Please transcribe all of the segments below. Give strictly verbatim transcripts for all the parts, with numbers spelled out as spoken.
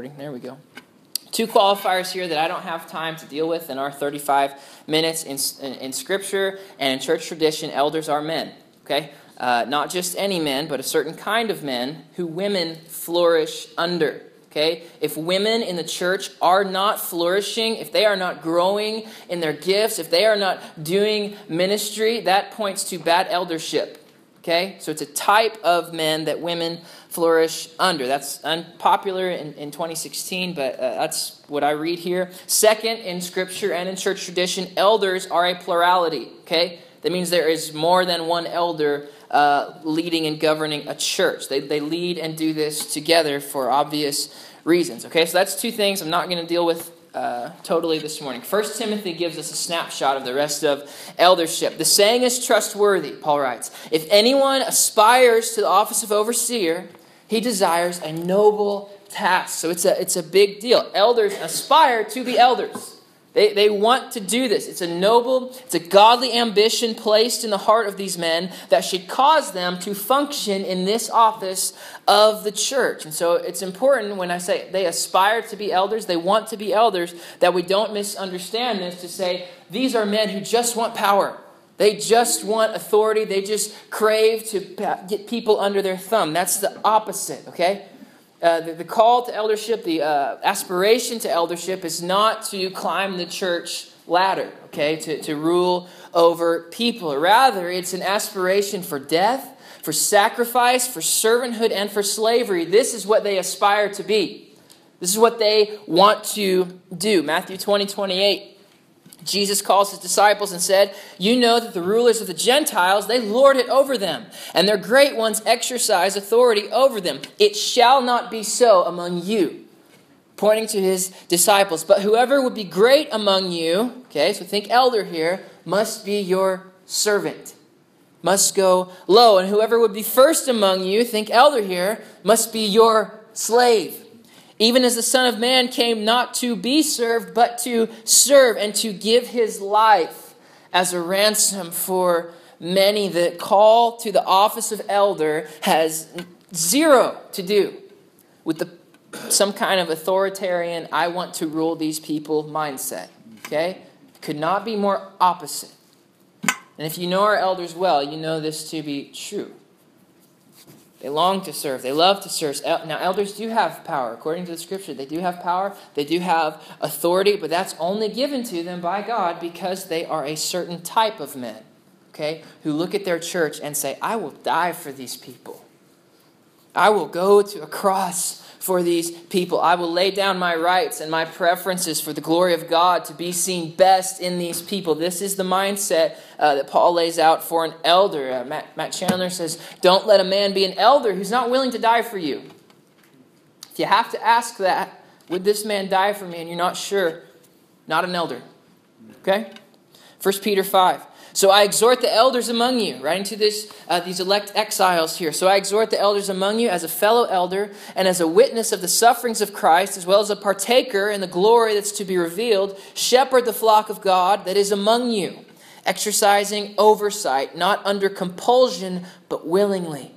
recording. There we go. Two qualifiers here that I don't have time to deal with in our thirty-five minutes. In, in, in Scripture and in church tradition, elders are men, okay? Uh, not just any men, but a certain kind of men who women flourish under, okay? If women in the church are not flourishing, if they are not growing in their gifts, if they are not doing ministry, that points to bad eldership, okay? So it's a type of men that women flourish under. That's unpopular in, in twenty sixteen, but uh, that's what I read here. Second, in Scripture and in church tradition, elders are a plurality, okay? That means there is more than one elder uh, leading and governing a church. They, they lead and do this together for obvious reasons, okay? So that's two things I'm not going to deal with uh, totally this morning. First Timothy gives us a snapshot of the rest of eldership. The saying is trustworthy, Paul writes. If anyone aspires to the office of overseer, he desires a noble task. So it's a it's a big deal. Elders aspire to be elders. They they want to do this. It's a noble, it's a godly ambition placed in the heart of these men that should cause them to function in this office of the church. And so it's important when I say they aspire to be elders, they want to be elders, that we don't misunderstand this to say these are men who just want power. They just want authority. They just crave to get people under their thumb. That's the opposite, okay? Uh, the, the call to eldership, the uh, aspiration to eldership is not to climb the church ladder, okay? To, to rule over people. Rather, it's an aspiration for death, for sacrifice, for servanthood, and for slavery. This is what they aspire to be. This is what they want to do. Matthew twenty, twenty-eight. Jesus calls his disciples and said, you know that the rulers of the Gentiles, they lord it over them, and their great ones exercise authority over them. It shall not be so among you. Pointing to his disciples. But whoever would be great among you, okay, so think elder here, must be your servant. Must go low. And whoever would be first among you, think elder here, must be your slave. Even as the Son of Man came not to be served, but to serve and to give his life as a ransom for many. The call to the office of elder has zero to do with the some kind of authoritarian, I want to rule these people mindset. Okay? Could not be more opposite. And if you know our elders well, you know this to be true. They long to serve. They love to serve. Now, elders do have power. According to the Scripture, they do have power. They do have authority, but that's only given to them by God because they are a certain type of men, okay, who look at their church and say, I will die for these people. I will go to a cross for these people. I will lay down my rights and my preferences for the glory of God to be seen best in these people. This is the mindset uh, that Paul lays out for an elder. Uh, Matt, Matt Chandler says, don't let a man be an elder who's not willing to die for you. If you have to ask that, would this man die for me, and you're not sure, not an elder. Okay? First Peter five. So I exhort the elders among you, right into this, uh, these elect exiles here. So I exhort the elders among you as a fellow elder and as a witness of the sufferings of Christ, as well as a partaker in the glory that's to be revealed. Shepherd the flock of God that is among you, exercising oversight, not under compulsion, but willingly.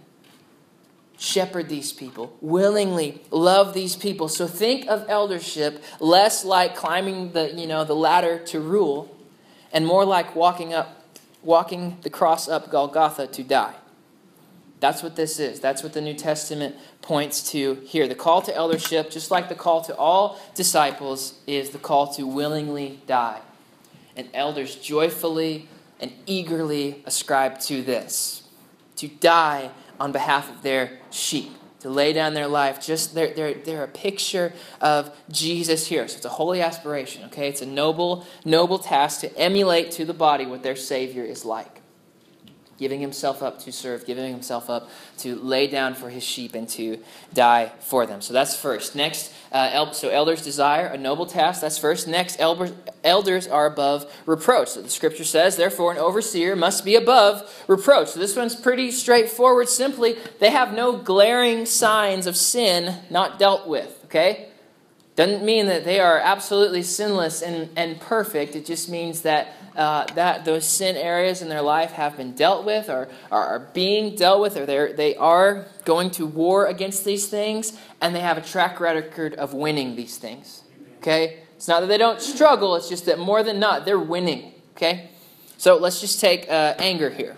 Shepherd these people, willingly love these people. So think of eldership less like climbing the, you know, the ladder to rule, and more like walking up walking the cross up Golgotha to die. That's what this is. That's what the New Testament points to here. The call to eldership, just like the call to all disciples, is the call to willingly die. And elders joyfully and eagerly ascribe to this, to die on behalf of their sheep, to lay down their life. Just they're, they're, they're a picture of Jesus here. So it's a holy aspiration, okay? It's a noble, noble task to emulate to the body what their Savior is like. Giving himself up to serve, giving himself up to lay down for his sheep and to die for them. So that's first. Next, uh, el- so elders desire a noble task. That's first. Next, el- elders are above reproach. So the Scripture says, therefore, an overseer must be above reproach. So this one's pretty straightforward. Simply, they have no glaring signs of sin not dealt with. Okay? Doesn't mean that they are absolutely sinless and, and perfect. It just means that uh, that those sin areas in their life have been dealt with, or, or are being dealt with, or they they are going to war against these things, and they have a track record of winning these things. Okay? It's not that they don't struggle, it's just that more than not, they're winning. Okay? So let's just take uh, anger here.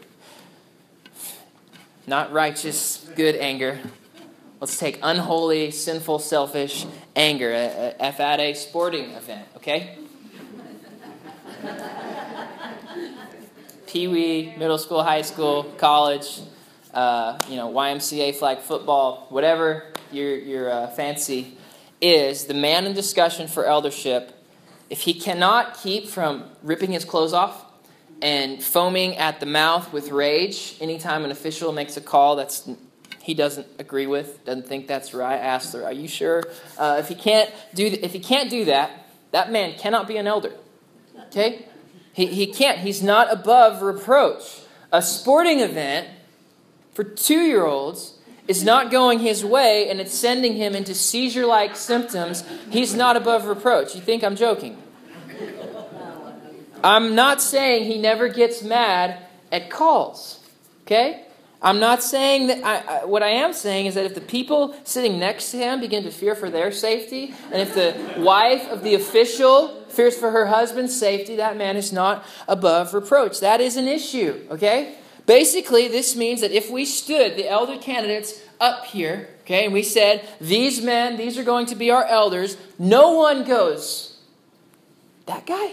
Not righteous, good anger. Let's take unholy, sinful, selfish anger at a sporting event, okay? Pee-wee, middle school, high school, college, uh, you know, Y M C A flag football, whatever your your uh, fancy is, the man in discussion for eldership, if he cannot keep from ripping his clothes off and foaming at the mouth with rage anytime an official makes a call that's he doesn't agree with, doesn't think that's right, asks her, "Are you sure?" Uh, if he can't do if he can't do that, that man cannot be an elder. Okay, he he can't. He's not above reproach. A sporting event for two-year-olds is not going his way, and it's sending him into seizure-like symptoms. He's not above reproach. You think I'm joking? I'm not saying he never gets mad at calls. Okay. I'm not saying that, I, I, what I am saying is that if the people sitting next to him begin to fear for their safety, and if the wife of the official fears for her husband's safety, that man is not above reproach. That is an issue, okay? Basically, this means that if we stood the elder candidates up here, okay, and we said, these men, these are going to be our elders, no one goes, that guy?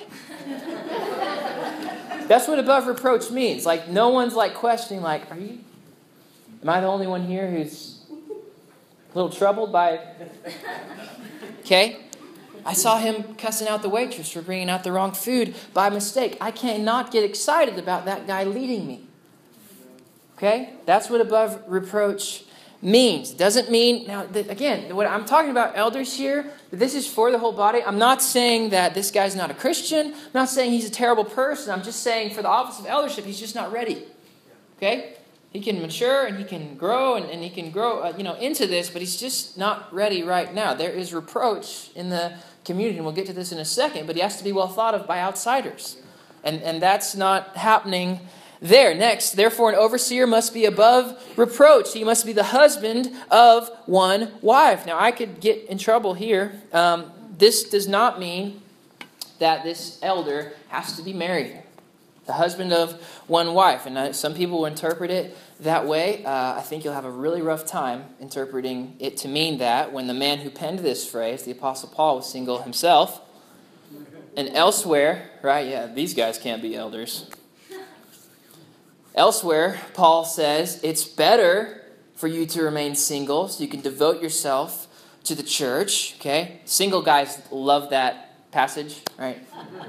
That's what above reproach means. Like, no one's like questioning, like, are you... Am I the only one here who's a little troubled by... Okay? I saw him cussing out the waitress for bringing out the wrong food by mistake. I cannot get excited about that guy leading me. Okay? That's what above reproach means. Doesn't mean... Now, again, what I'm talking about elders here, this is for the whole body. I'm not saying that this guy's not a Christian. I'm not saying he's a terrible person. I'm just saying for the office of eldership, he's just not ready. Okay? He can mature and he can grow and, and he can grow uh, you know, into this, but he's just not ready right now. There is reproach in the community, and we'll get to this in a second, but he has to be well thought of by outsiders. And, and that's not happening there. Next, therefore, an overseer must be above reproach. He must be the husband of one wife. Now, I could get in trouble here. Um, this does not mean that this elder has to be married. The husband of one wife. And uh, some people will interpret it that way. Uh, I think you'll have a really rough time interpreting it to mean that when the man who penned this phrase, the Apostle Paul, was single himself. And elsewhere, right, yeah, these guys can't be elders. Elsewhere, Paul says, it's better for you to remain single so you can devote yourself to the church. Okay? Single guys love that passage, right?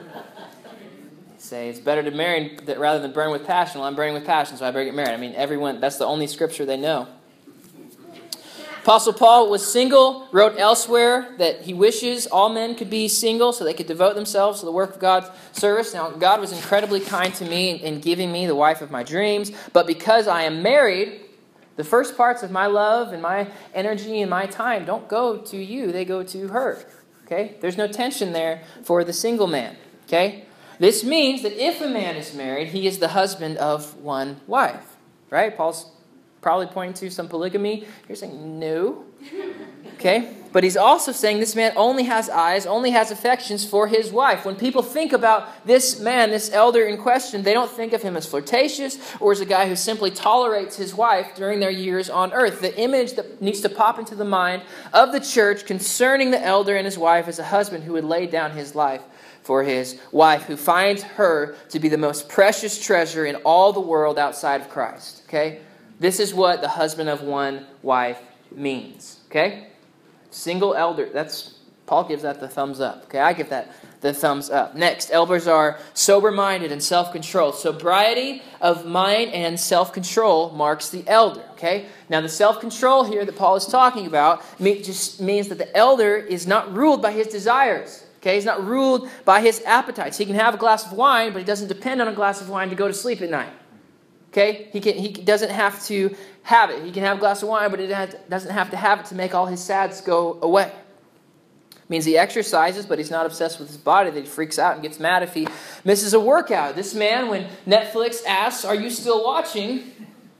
Say it's better to marry rather than burn with passion. Well, I'm burning with passion, so I better get married. I mean, everyone, that's the only scripture they know. Apostle Paul was single, wrote elsewhere that he wishes all men could be single so they could devote themselves to the work of God's service. Now, God was incredibly kind to me in giving me the wife of my dreams, but because I am married, the first parts of my love and my energy and my time don't go to you, they go to her. Okay? There's no tension there for the single man. Okay? This means that if a man is married, he is the husband of one wife. Right? Paul's probably pointing to some polygamy. You're saying no. Okay? But he's also saying this man only has eyes, only has affections for his wife. When people think about this man, this elder in question, they don't think of him as flirtatious or as a guy who simply tolerates his wife during their years on earth. The image that needs to pop into the mind of the church concerning the elder and his wife is a husband who would lay down his life for his wife, who finds her to be the most precious treasure in all the world outside of Christ. Okay? This is what the husband of one wife means. Okay? Single elder. That's Paul gives that the thumbs up. Okay? I give that the thumbs up. Next, elders are sober-minded and self-controlled. Sobriety of mind and self-control marks the elder. Okay? Now, the self-control here that Paul is talking about just means that the elder is not ruled by his desires. Okay, he's not ruled by his appetites. He can have a glass of wine, but he doesn't depend on a glass of wine to go to sleep at night. Okay, he can, he doesn't have to have it. He can have a glass of wine, but he doesn't have to have it to make all his sads go away. means he exercises, but he's not obsessed with his body, that he freaks out and gets mad if he misses a workout. This man, when Netflix asks, "Are you still watching?"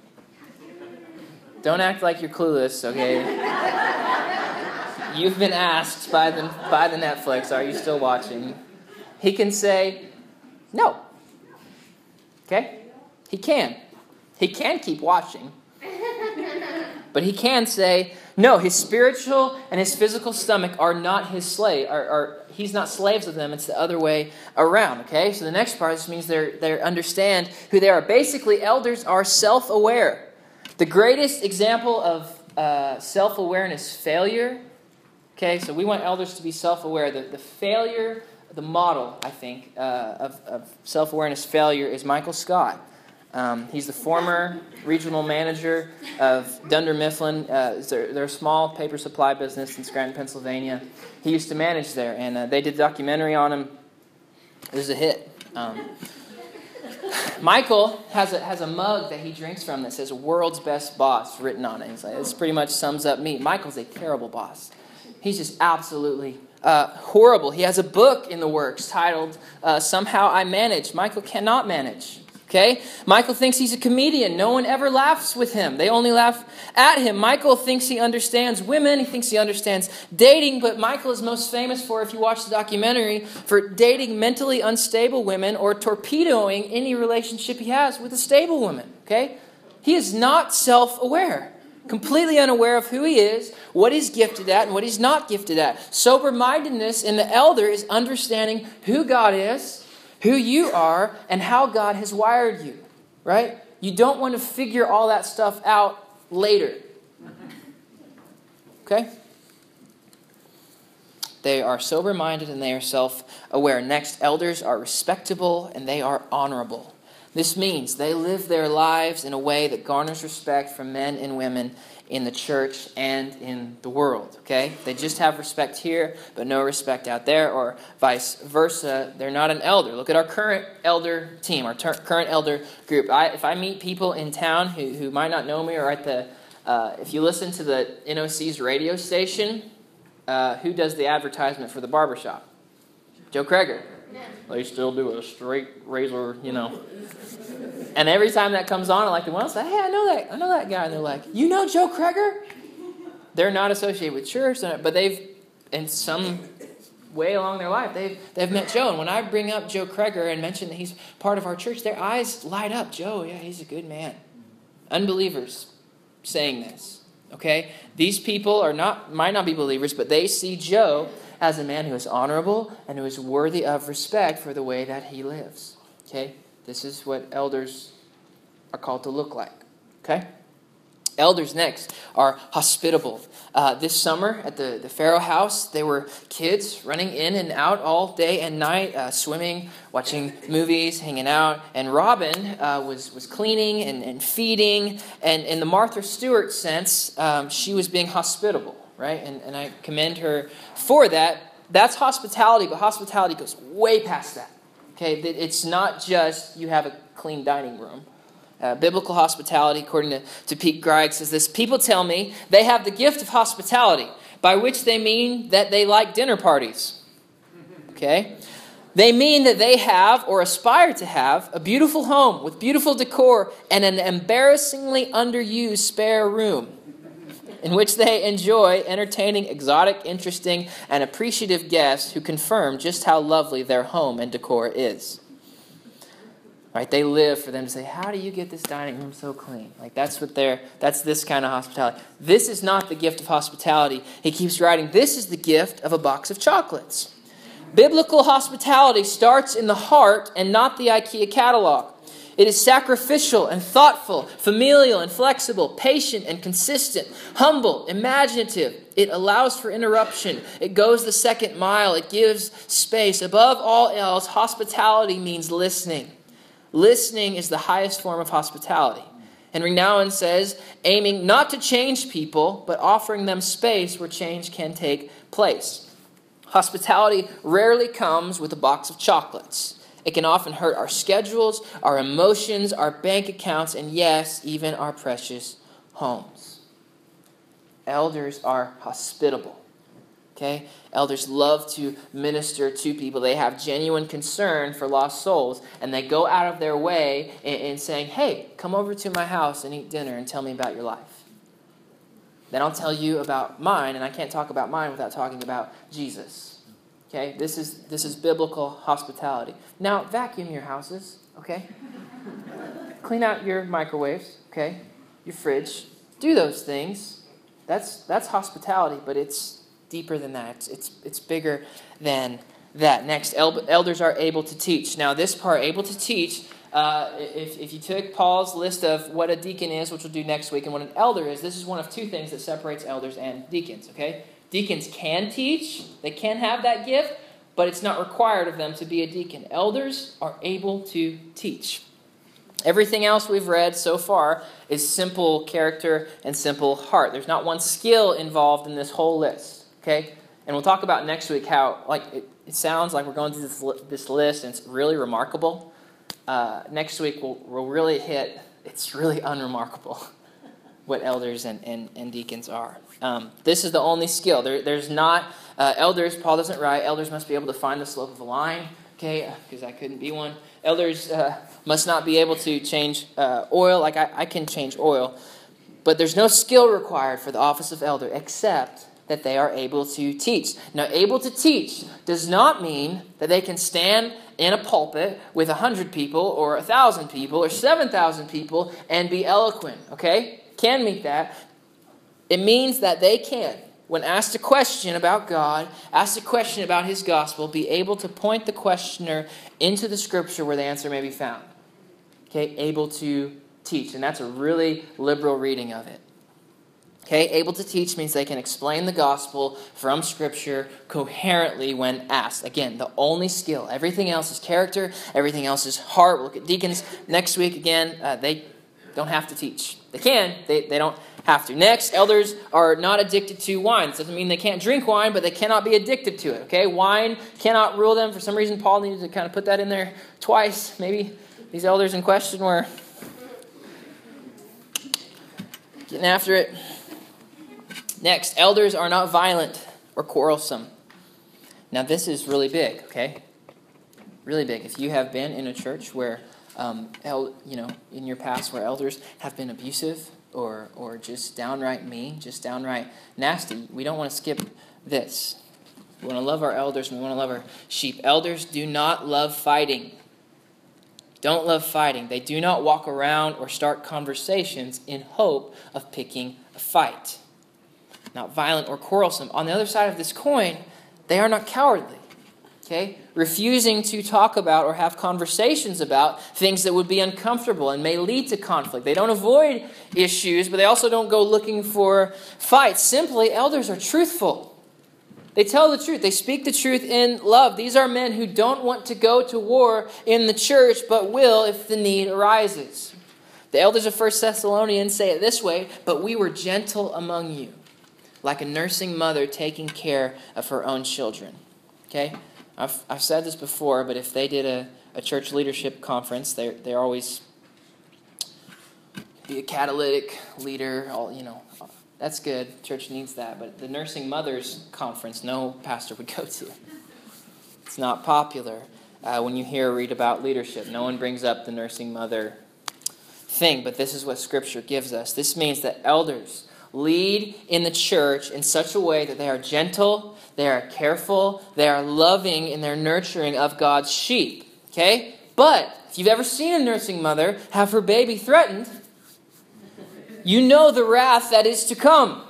Don't act like you're clueless, okay? You've been asked by the, by the Netflix, "Are you still watching?" He can say, "No." Okay? He can. He can keep watching. But he can say, no, his spiritual and his physical stomach are not his slave. Are, are, he's not slaves of them. It's the other way around. Okay? So the next part, this means they they understand who they are. Basically, elders are self-aware. The greatest example of uh, self-awareness failure. Okay, so we want elders to be self-aware. The, the failure, the model, I think, uh, of, of self-awareness failure is Michael Scott. Um, he's the former regional manager of Dunder Mifflin. Uh, they're, they're a small paper supply business in Scranton, Pennsylvania. He used to manage there, and uh, they did a documentary on him. It was a hit. Um, Michael has a has a mug that he drinks from that says "World's Best Boss" written on it. He's like, this pretty much sums up me. Michael's a terrible boss. He's just absolutely uh, horrible. He has a book in the works titled uh, "Somehow I Manage." Michael cannot manage. Okay? Michael thinks he's a comedian. No one ever laughs with him. They only laugh at him. Michael thinks he understands women. He thinks he understands dating. But Michael is most famous for, if you watch the documentary, for dating mentally unstable women or torpedoing any relationship he has with a stable woman. Okay? He is not self-aware. Completely unaware of who he is, what he's gifted at, and what he's not gifted at. Sober-mindedness in the elder is understanding who God is, who you are, and how God has wired you, right? You don't want to figure all that stuff out later. Okay? They are sober-minded and they are self-aware. Next, elders are respectable and they are honorable. This means they live their lives in a way that garners respect from men and women in the church and in the world, okay? They just have respect here, but no respect out there, or vice versa. They're not an elder. Look at our current elder team, our ter- current elder group. I, if I meet people in town who, who might not know me, or at the, uh, if you listen to the N O C's radio station, uh, who does the advertisement for the barbershop? Joe Kreger. Yeah. They still do a straight razor, you know. And every time that comes on, I like to well, say, hey, I know that, I know that guy. And they're like, you know Joe Kreger? They're not associated with church, but they've, in some way along their life, they've they've met Joe. And when I bring up Joe Kreger and mention that he's part of our church, their eyes light up. Joe, yeah, he's a good man. Unbelievers saying this, okay? These people are not might not be believers, but they see Joe as a man who is honorable and who is worthy of respect for the way that he lives. Okay? This is what elders are called to look like. Okay? Elders, next, are hospitable. Uh, this summer at the, the Farrow House, there were kids running in and out all day and night, uh, swimming, watching movies, hanging out. And Robin uh, was, was cleaning and, and feeding. And in the Martha Stewart sense, um, she was being hospitable. Right? And, and I commend her for that. That's hospitality, but hospitality goes way past that. Okay? It's not just you have a clean dining room. Uh, biblical hospitality, according to, to Pete Greig, says this: people tell me they have the gift of hospitality, by which they mean that they like dinner parties. Okay? They mean that they have, or aspire to have, a beautiful home with beautiful decor and an embarrassingly underused spare room, in which they enjoy entertaining exotic, interesting, and appreciative guests who confirm just how lovely their home and decor is. Right? They live for them to say, how do you get this dining room so clean? Like that's what they're, that's this kind of hospitality. This is not the gift of hospitality. He keeps writing, this is the gift of a box of chocolates. Biblical hospitality starts in the heart and not the IKEA catalog. It is sacrificial and thoughtful, familial and flexible, patient and consistent, humble, imaginative. It allows for interruption. It goes the second mile. It gives space. Above all else, hospitality means listening. Listening is the highest form of hospitality. Henry Nouwen says, aiming not to change people, but offering them space where change can take place. Hospitality rarely comes with a box of chocolates. It can often hurt our schedules, our emotions, our bank accounts, and yes, even our precious homes. Elders are hospitable. Okay? Elders love to minister to people. They have genuine concern for lost souls, and they go out of their way in, in saying, hey, come over to my house and eat dinner and tell me about your life. Then I'll tell you about mine, and I can't talk about mine without talking about Jesus. Okay? This is this is biblical hospitality. Now, vacuum your houses, okay? Clean out your microwaves, okay? Your fridge. Do those things. That's that's hospitality, but it's deeper than that. It's it's, it's bigger than that. Next, el- elders are able to teach. Now, this part, able to teach, uh, if, if you took Paul's list of what a deacon is, which we'll do next week, and what an elder is, this is one of two things that separates elders and deacons, okay? Deacons can teach. They can have that gift, but it's not required of them to be a deacon. Elders are able to teach. Everything else we've read so far is simple character and simple heart. There's not one skill involved in this whole list, okay? And we'll talk about next week how, like, it, it sounds like we're going through this, li- this list and it's really remarkable. Uh, next week we'll, we'll really hit, it's really unremarkable what elders and, and, and deacons are. Um, this is the only skill. There, there's not, uh, elders, Paul doesn't write, elders must be able to find the slope of a line, okay, because I couldn't be one. Elders uh, must not be able to change uh, oil, like I, I can change oil. But there's no skill required for the office of elder except that they are able to teach. Now, able to teach does not mean that they can stand in a pulpit with one hundred people or one thousand people or seven thousand people and be eloquent, okay? Can mean that. It means that they can, when asked a question about God, asked a question about His gospel, be able to point the questioner into the Scripture where the answer may be found. Okay, able to teach. And that's a really liberal reading of it. Okay, able to teach means they can explain the gospel from Scripture coherently when asked. Again, the only skill. Everything else is character. Everything else is heart. We'll look at deacons next week. Again, uh, they don't have to teach. They can. They, they don't have to. Next, elders are not addicted to wine. This doesn't mean they can't drink wine, but they cannot be addicted to it. Okay, wine cannot rule them. For some reason, Paul needed to kind of put that in there twice. Maybe these elders in question were getting after it. Next, elders are not violent or quarrelsome. Now, this is really big, okay? Really big. If you have been in a church where, um, el- you know, in your past where elders have been abusive or or just downright mean, just downright nasty, we don't want to skip this. We want to love our elders and we want to love our sheep. Elders do not love fighting. Don't love fighting. They do not walk around or start conversations in hope of picking a fight. Not violent or quarrelsome. On the other side of this coin, they are not cowardly. Okay? Refusing to talk about or have conversations about things that would be uncomfortable and may lead to conflict. They don't avoid issues, but they also don't go looking for fights. Simply, elders are truthful. They tell the truth. They speak the truth in love. These are men who don't want to go to war in the church, but will if the need arises. The elders of First Thessalonians say it this way, but we were gentle among you, like a nursing mother taking care of her own children. Okay? I've I've said this before, but if they did a, a church leadership conference, they're they're always be a catalytic leader. All you know, that's good. Church needs that. But the nursing mothers conference, no pastor would go to. It's not popular. Uh, when you hear or read about leadership, no one brings up the nursing mother thing. But this is what Scripture gives us. This means that elders lead in the church in such a way that they are gentle, they are careful, they are loving in their nurturing of God's sheep. Okay? But if you've ever seen a nursing mother have her baby threatened, you know the wrath that is to come.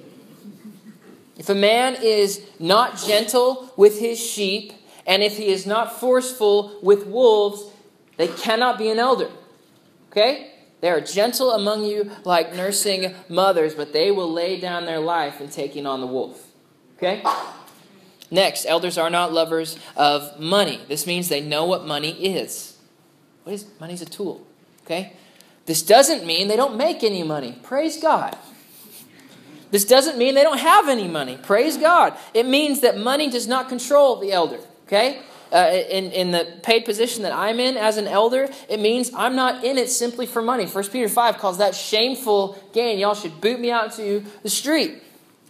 If a man is not gentle with his sheep, and if he is not forceful with wolves, they cannot be an elder. Okay? They are gentle among you like nursing mothers, but they will lay down their life in taking on the wolf. Okay? Next, elders are not lovers of money. This means they know what money is. What is money's a tool. Okay? This doesn't mean they don't make any money. Praise God. This doesn't mean they don't have any money. Praise God. It means that money does not control the elder. Okay? Uh, in, in the paid position that I'm in as an elder, it means I'm not in it simply for money. First Peter five calls that shameful gain. Y'all should boot me out to the street.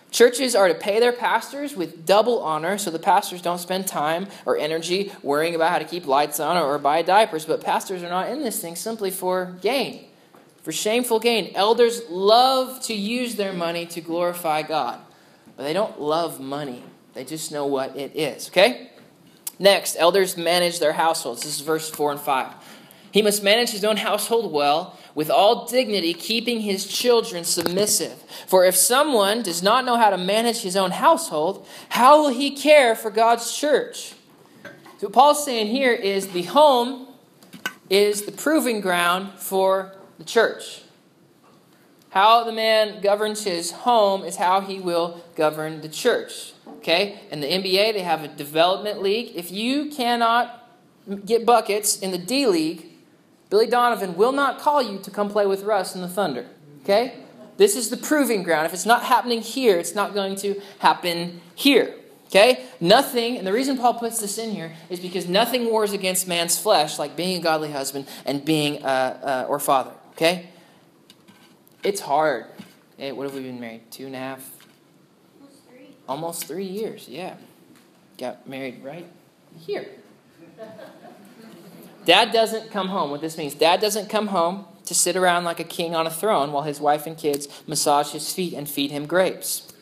Churches are to pay their pastors with double honor, so the pastors don't spend time or energy worrying about how to keep lights on or buy diapers. But pastors are not in this thing simply for gain, for shameful gain. Elders love to use their money to glorify God, but they don't love money. They just know what it is, okay? Next, elders manage their households. This is verse four and five. He must manage his own household well, with all dignity, keeping his children submissive. For if someone does not know how to manage his own household, how will he care for God's church? So what Paul's saying here is the home is the proving ground for the church. How the man governs his home is how he will govern the church. Okay? In the N B A, they have a development league. If you cannot get buckets in the D League, Billy Donovan will not call you to come play with Russ and the Thunder. Okay? This is the proving ground. If it's not happening here, it's not going to happen here. Okay? Nothing, and the reason Paul puts this in here is because nothing wars against man's flesh like being a godly husband and being uh, uh, or father. Okay? It's hard. Hey, what have we been married? Two and a half? Almost three. Almost three years, yeah. Got married right here. Dad doesn't come home. What this means, Dad doesn't come home to sit around like a king on a throne while his wife and kids massage his feet and feed him grapes.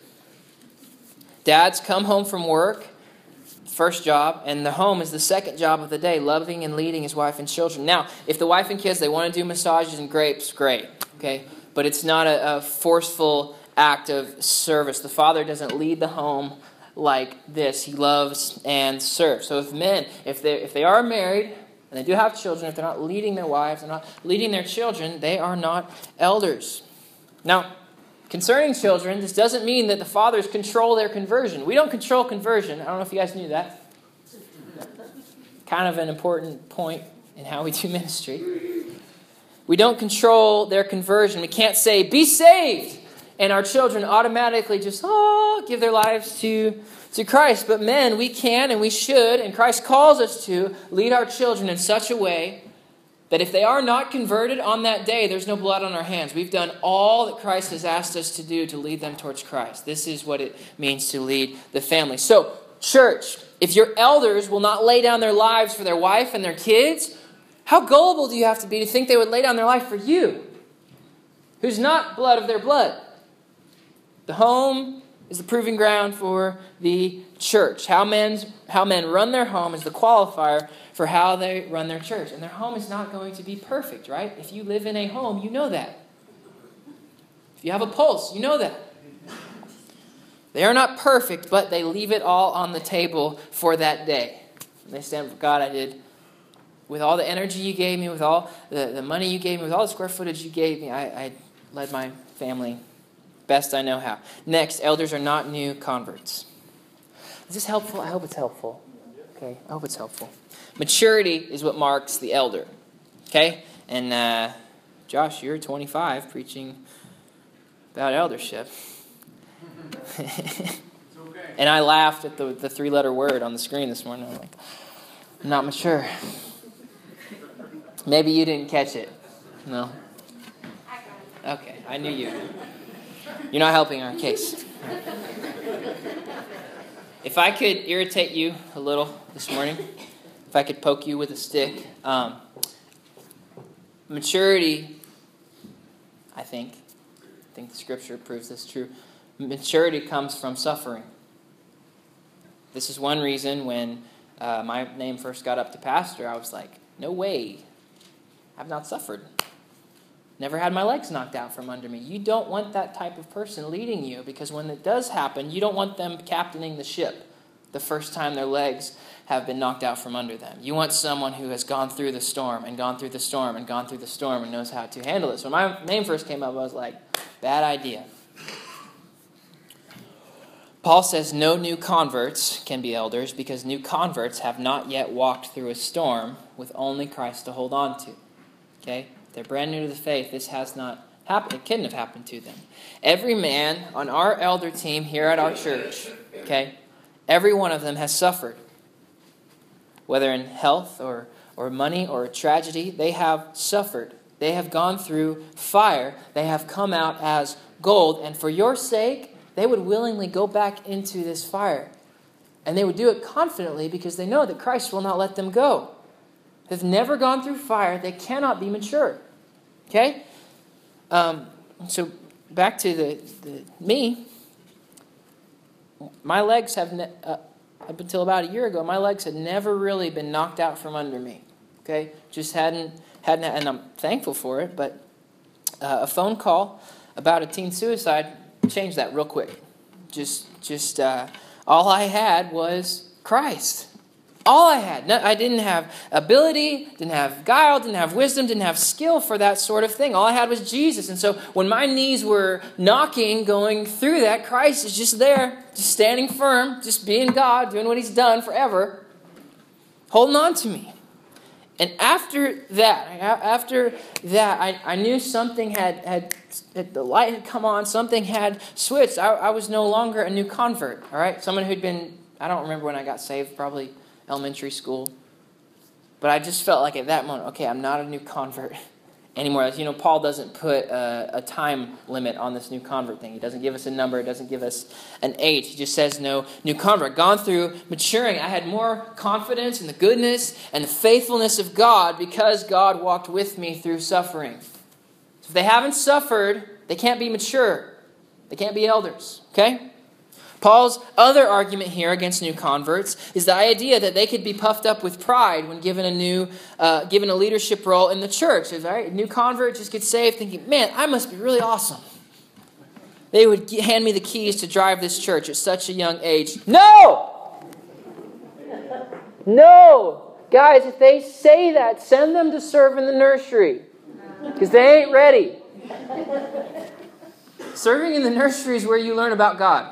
Dads come home from work, first job, and the home is the second job of the day, loving and leading his wife and children. Now, if the wife and kids, they want to do massages and grapes, great, okay? But it's not a, a forceful act of service. The father doesn't lead the home like this. He loves and serves. So if men, if they if they are married, and they do have children, if they're not leading their wives, they're not leading their children, they are not elders. Now, concerning children, this doesn't mean that the fathers control their conversion. We don't control conversion. I don't know if you guys knew that. Kind of an important point in how we do ministry. We don't control their conversion. We can't say, be saved, and our children automatically just, oh, give their lives to to Christ. But men, we can and we should, and Christ calls us to lead our children in such a way that if they are not converted on that day, there's no blood on our hands. We've done all that Christ has asked us to do to lead them towards Christ. This is what it means to lead the family. So, church, if your elders will not lay down their lives for their wife and their kids, how gullible do you have to be to think they would lay down their life for you, who's not blood of their blood? The home is the proving ground for the church. How men's, how men run their home is the qualifier for how they run their church. And their home is not going to be perfect, right? If you live in a home, you know that. If you have a pulse, you know that. They are not perfect, but they leave it all on the table for that day. And they stand for God, I did, with all the energy you gave me, with all the, the money you gave me, with all the square footage you gave me, I, I led my family best I know how. Next, elders are not new converts. Is this helpful? I hope it's helpful. Okay, I hope it's helpful. Maturity is what marks the elder. Okay? And uh, Josh, you're twenty-five preaching about eldership. It's okay. And I laughed at the, the three-letter word on the screen this morning. I'm like, I'm not mature. Maybe you didn't catch it. No? Okay, I knew you. You're not helping our case. If I could irritate you a little this morning, if I could poke you with a stick, um, maturity, I think, I think the scripture proves this true. Maturity comes from suffering. This is one reason when uh, my name first got up to pastor, I was like, no way, I've not suffered. Never had my legs knocked out from under me. You don't want that type of person leading you, because when it does happen, you don't want them captaining the ship the first time their legs have been knocked out from under them. You want someone who has gone through the storm and gone through the storm and gone through the storm and knows how to handle it. So when my name first came up, I was like, bad idea. Paul says no new converts can be elders because new converts have not yet walked through a storm with only Christ to hold on to. Okay? They're brand new to the faith. This has not happened. It couldn't have happened to them. Every man on our elder team here at our church, okay, every one of them has suffered. Whether in health or, or money or a tragedy, they have suffered. They have gone through fire. They have come out as gold. And for your sake, they would willingly go back into this fire. And they would do it confidently because they know that Christ will not let them go. They've never gone through fire. They cannot be mature. Okay? Um, so back to the, the me. My legs have, ne- uh, up until about a year ago, my legs had never really been knocked out from under me. Okay? Just hadn't, hadn't, and I'm thankful for it, but uh, a phone call about a teen suicide changed that real quick. Just, just, uh, all I had was Christ. All I had. No, I didn't have ability, didn't have guile, didn't have wisdom, didn't have skill for that sort of thing. All I had was Jesus. And so when my knees were knocking, going through that, Christ is just there, just standing firm, just being God, doing what he's done forever, holding on to me. And after that, after that, I, I knew something had, had, the light had come on, something had switched. I, I was no longer a new convert, all right? Someone who'd been, I don't remember when I got saved, probably elementary school. But I just felt like at that moment, okay, I'm not a new convert anymore. You know, Paul doesn't put a, a time limit on this new convert thing. He doesn't give us a number. He doesn't give us an age. He just says no new convert. Gone through maturing. I had more confidence in the goodness and the faithfulness of God because God walked with me through suffering. So if they haven't suffered, they can't be mature. They can't be elders. Okay? Paul's other argument here against new converts is the idea that they could be puffed up with pride when given a new, uh, given a leadership role in the church. If a new convert just gets saved thinking, man, I must be really awesome. They would hand me the keys to drive this church at such a young age. No! No! Guys, if they say that, send them to serve in the nursery. Because they ain't ready. Serving in the nursery is where you learn about God.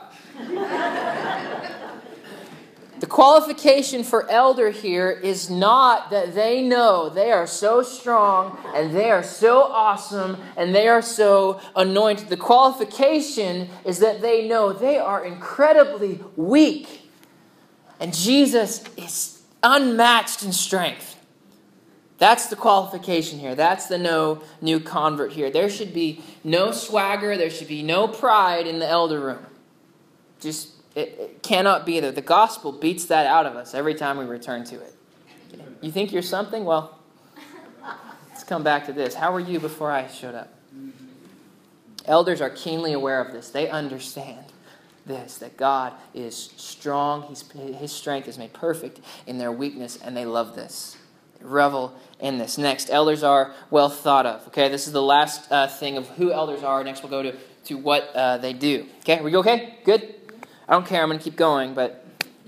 The qualification for elder here is not that they know they are so strong and they are so awesome and they are so anointed. The qualification is that they know they are incredibly weak and Jesus is unmatched in strength. That's the qualification here. That's the no new convert here. There should be no swagger. There should be no pride in the elder room. Just, it, it cannot be there. The gospel beats that out of us every time we return to it. You think you're something? Well, let's come back to this. How were you before I showed up? Elders are keenly aware of this. They understand this, that God is strong. He's, his strength is made perfect in their weakness, and they love this. They revel in this. Next, elders are well thought of. Okay, this is the last uh, thing of who elders are. Next, we'll go to, to what uh, they do. Okay, are we okay? Good? I don't care. I'm going to keep going, but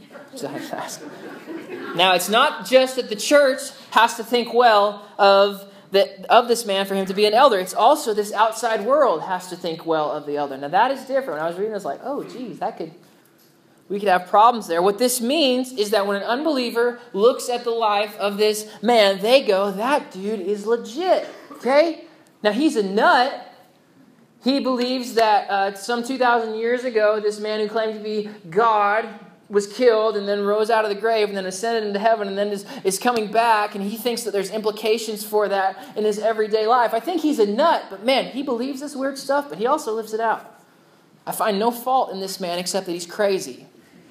now it's not just that the church has to think well of the, of this man for him to be an elder. It's also this outside world has to think well of the elder. Now that is different. When I was reading this, like, oh, geez, that could we could have problems there. What this means is that when an unbeliever looks at the life of this man, they go, that dude is legit. Okay? Now he's a nut. He believes that uh, some two thousand years ago, this man who claimed to be God was killed and then rose out of the grave and then ascended into heaven and then is, is coming back, and he thinks that there's implications for that in his everyday life. I think he's a nut, but man, he believes this weird stuff, but he also lives it out. I find no fault in this man except that he's crazy.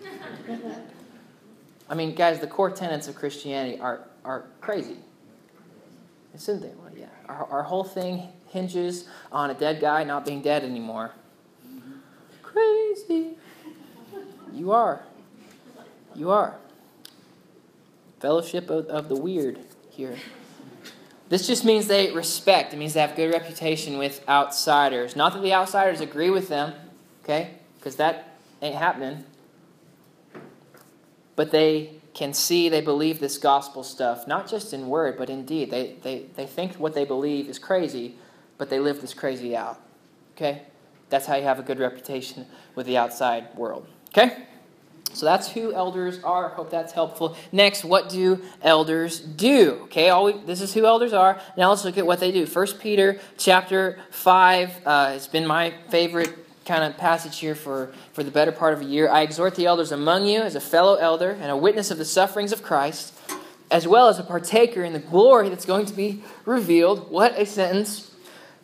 I mean, guys, the core tenets of Christianity are, are crazy. Isn't they? Well, yeah. Our, our whole thing hinges on a dead guy not being dead anymore. Crazy. You are. You are. Fellowship of, of the weird here. This just means they respect. It means they have good reputation with outsiders. Not that the outsiders agree with them, okay? Because that ain't happening. But they can see, they believe this gospel stuff, not just in word, but in deed. They, they, they think what they believe is crazy, but they live this crazy out. Okay? That's how you have a good reputation with the outside world. Okay? So that's who elders are. Hope that's helpful. Next, what do elders do? Okay, all we, this is who elders are. Now let's look at what they do. First Peter chapter five. Uh, it's been my favorite kind of passage here for, for the better part of a year. I exhort the elders among you as a fellow elder and a witness of the sufferings of Christ, as well as a partaker in the glory that's going to be revealed. What a sentence.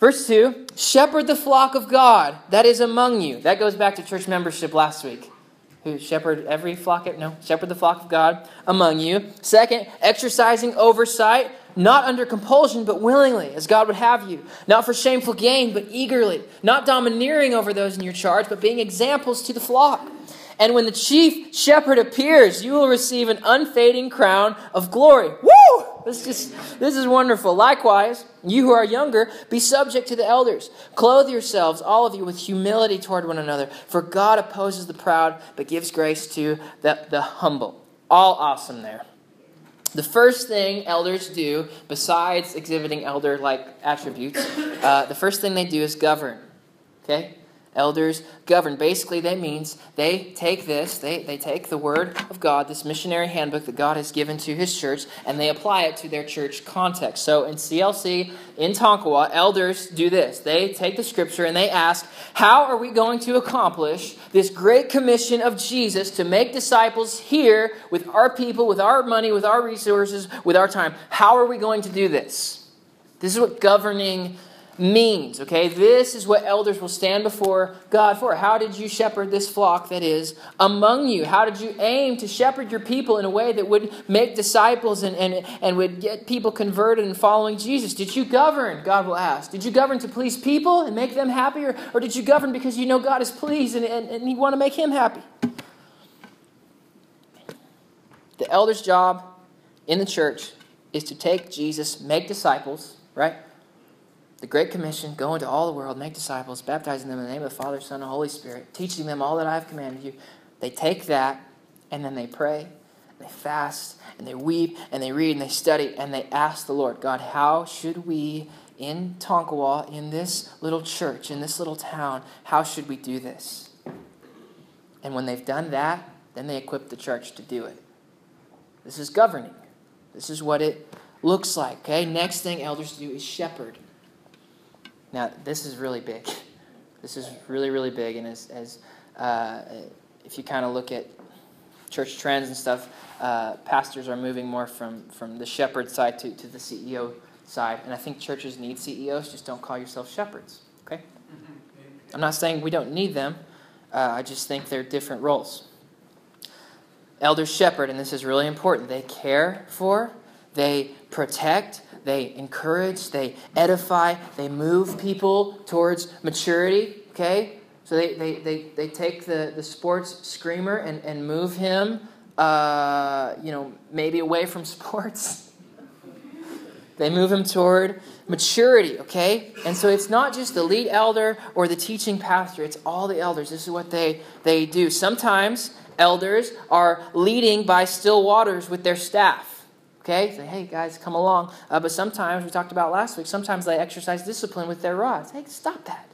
Verse two, shepherd the flock of God that is among you. That goes back to church membership last week. Who shepherd every flock? No, shepherd the flock of God among you. Second, exercising oversight, not under compulsion, but willingly, as God would have you. Not for shameful gain, but eagerly. Not domineering over those in your charge, but being examples to the flock. And when the chief shepherd appears, you will receive an unfading crown of glory. Woo! This just this is wonderful. Likewise, you who are younger, be subject to the elders. Clothe yourselves, all of you, with humility toward one another. For God opposes the proud, but gives grace to the, the humble. All awesome there. The first thing elders do, besides exhibiting elder-like attributes, uh, the first thing they do is govern. Okay? Elders govern. Basically, that means they take this, they, they take the Word of God, this missionary handbook that God has given to His church, and they apply it to their church context. So in C L C, in Tonkawa, elders do this. They take the Scripture and they ask, how are we going to accomplish this great commission of Jesus to make disciples here with our people, with our money, with our resources, with our time? How are we going to do this? This is what governing means, okay? This is what elders will stand before God for. How did you shepherd this flock that is among you? How did you aim to shepherd your people in a way that would make disciples and, and, and would get people converted and following Jesus? Did you govern, God will ask? Did you govern to please people and make them happy? Or, or did you govern because you know God is pleased and, and, and you want to make Him happy? The elder's job in the church is to take Jesus, make disciples, right? The Great Commission, go into all the world, make disciples, baptizing them in the name of the Father, Son, and Holy Spirit, teaching them all that I have commanded you. They take that, and then they pray, and they fast, and they weep, and they read, and they study, and they ask the Lord, God, how should we, in Tonkawa, in this little church, in this little town, how should we do this? And when they've done that, then they equip the church to do it. This is governing. This is what it looks like. Okay. Next thing elders do is shepherd. Now, this is really big. This is really, really big. And as, as uh, if you kind of look at church trends and stuff, uh, pastors are moving more from, from the shepherd side to, to the C E O side. And I think churches need C E Os. Just don't call yourself shepherds. Okay? I'm not saying we don't need them. Uh, I just think they're different roles. Elders shepherd, and this is really important. They care for, they protect, they encourage, they edify, they move people towards maturity, okay? So they they they, they take the, the sports screamer and, and move him, uh, you know, maybe away from sports. They move him toward maturity, okay? And so it's not just the lead elder or the teaching pastor, it's all the elders. This is what they, they do. Sometimes elders are leading by still waters with their staff. Okay, say, hey guys, come along. Uh, but sometimes, we talked about last week, sometimes they exercise discipline with their rods. Hey, stop that.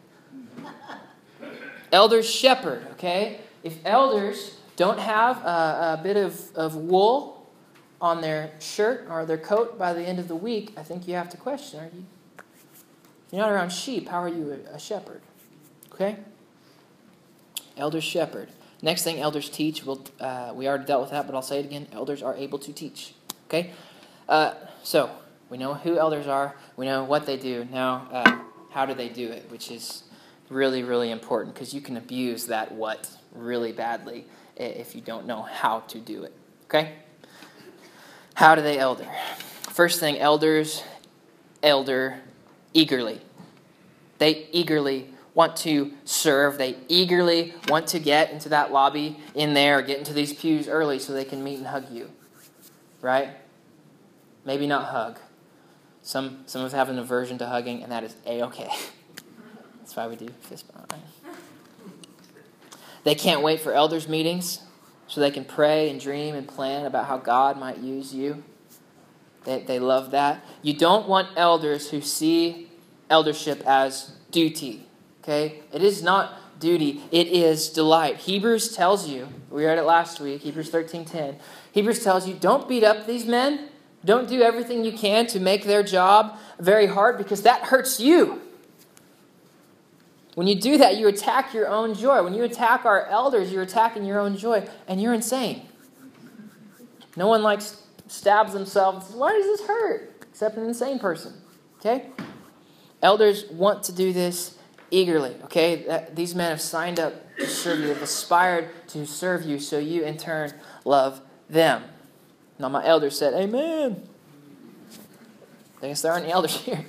Elders shepherd, okay? If elders don't have a, a bit of, of wool on their shirt or their coat by the end of the week, I think you have to question, are you, you're not around sheep, how are you a, a shepherd? Okay? Elders shepherd. Next thing elders teach, we'll, uh, we already dealt with that, but I'll say it again. Elders are able to teach. Okay, uh, so we know who elders are. We know what they do. Now, uh, how do they do it? Which is really, really important because you can abuse that what really badly if you don't know how to do it. Okay, how do they elder? First thing, elders elder eagerly. They eagerly want to serve. They eagerly want to get into that lobby in there or get into these pews early so they can meet and hug you. Right? Maybe not hug. Some some of us have an aversion to hugging, and that is A-okay. That's why we do fist bump. Right? They can't wait for elders' meetings so they can pray and dream and plan about how God might use you. They, they love that. You don't want elders who see eldership as duty. Okay? It is not duty. It is delight. Hebrews tells you, we read it last week, Hebrews thirteen ten. Hebrews tells you, don't beat up these men. Don't do everything you can to make their job very hard because that hurts you. When you do that, you attack your own joy. When you attack our elders, you're attacking your own joy, and you're insane. No one likes stabs themselves. Why does this hurt? Except an insane person. Okay? Elders want to do this eagerly, okay? That, these men have signed up to serve you, have aspired to serve you, so you in turn love them. Now my elders said, amen. I guess there aren't any elders here.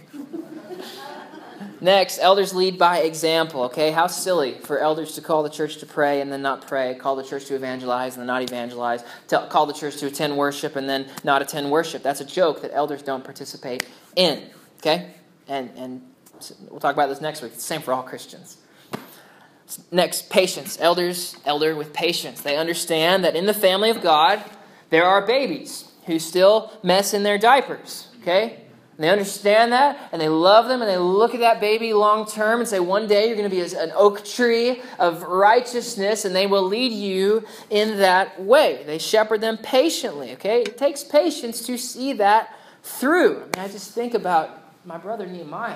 Next, elders lead by example, okay? How silly for elders to call the church to pray and then not pray, call the church to evangelize and then not evangelize, to call the church to attend worship and then not attend worship. That's a joke that elders don't participate in, okay? And and we'll talk about this next week. It's the same for all Christians. Next, patience. Elders, elder with patience. They understand that in the family of God, there are babies who still mess in their diapers, okay? And they understand that, and they love them, and they look at that baby long term and say, one day you're going to be an oak tree of righteousness, and they will lead you in that way. They shepherd them patiently, okay? It takes patience to see that through. I mean, I just think about my brother Nehemiah.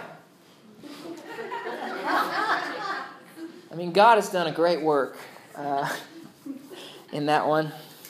I mean, God has done a great work uh, in that one.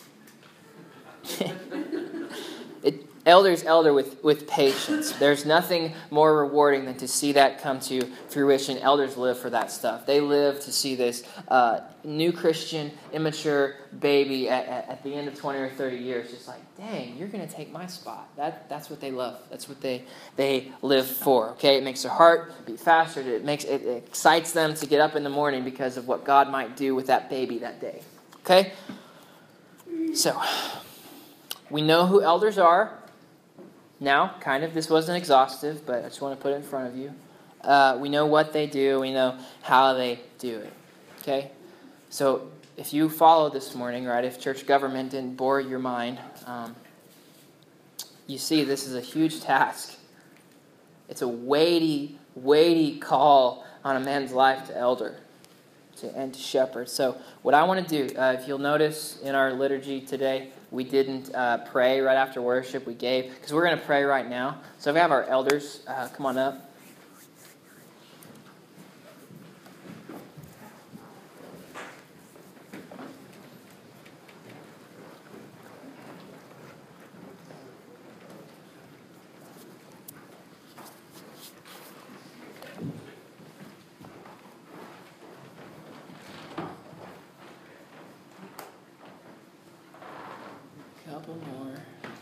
it, elders elder with, with patience. There's nothing more rewarding than to see that come to fruition. Elders live for that stuff. They live to see this uh, new Christian, immature baby at, at, at the end of twenty or thirty years just like, dang, you're going to take my spot. That That's what they love. That's what they they live for. Okay, it makes their heart beat faster. It makes it, it excites them to get up in the morning because of what God might do with that baby that day. Okay, so we know who elders are. Now, kind of, this wasn't exhaustive, but I just want to put it in front of you. Uh, we know what they do. We know how they do it. Okay? So, if you follow this morning, right, if church government didn't bore your mind, um, you see this is a huge task. It's a weighty, weighty call on a man's life to elder to, and to shepherd. So, what I want to do, uh, if you'll notice in our liturgy today, we didn't uh, pray right after worship. We gave, because we're going to pray right now. So if we have our elders, uh, come on up. Couple more.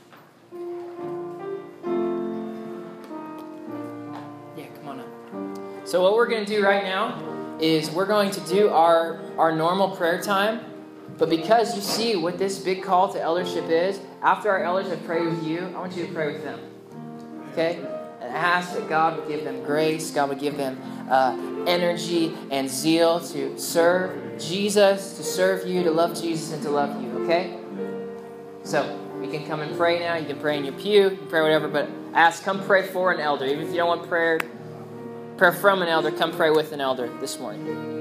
Yeah, come on up. So what we're going to do right now is we're going to do our, our normal prayer time. But because you see what this big call to eldership is, after our elders have prayed with you, I want you to pray with them. Okay? And ask that God would give them grace, God would give them uh, energy and zeal to serve Jesus, to serve you, to love Jesus, and to love you. Okay? So, you can come and pray now. You can pray in your pew. You can pray whatever. But ask, come pray for an elder. Even if you don't want prayer, prayer from an elder, come pray with an elder this morning.